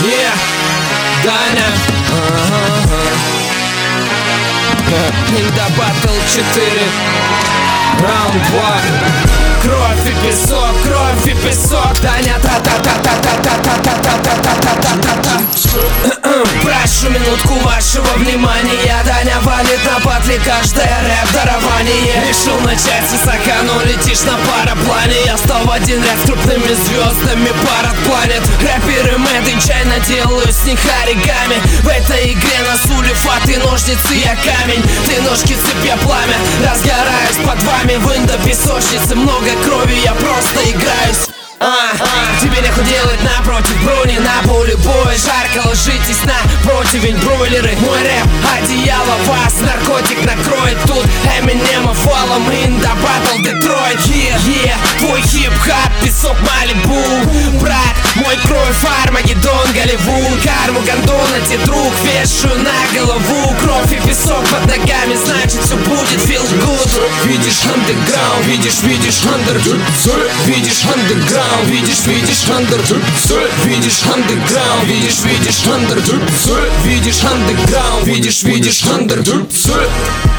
Даня. Инда Батл 4. Раунд 2. Кровь и песок, кровь и песок. Даня та-та-та-та-та-та-та-та-та-та-та-та-та-та. Прошу минутку вашего внимания. Даня валит на батле каждое рэп-дарование. Решил начать с высока, но летишь на параплане. Я стал в один ряд с крупными звездами парад планет. Рэперы Made in China, делаю с них оригами. В этой игре на сулифа ты ножницы, я камень. Ты ножки, цепь, я пламя. Разгораюсь под вами в индо-песочнице. Много крови, я просто играюсь. Тебе нехуй делать напротив брони. На поле боя жарко, ложитесь на противень бройлеры. Мой рэп, одеяло, вас наркотик накроет. Тут Эминема, фолом, Инда Батл, Детройт. Твой хип-хап, песок, Малибу. Брат, мой кровь, Армагеддон, Голливуд. Карму, гондонати, друг, вешаю на голову. Кровь и песок под ногами, значит все будет feel good. Видишь андеграунд, видишь андерграунд. Видишь андеграунд, видишь андерграунд. Видишь андеграунд, видишь андерграунд. Видишь андеграунд, видишь андерграунд.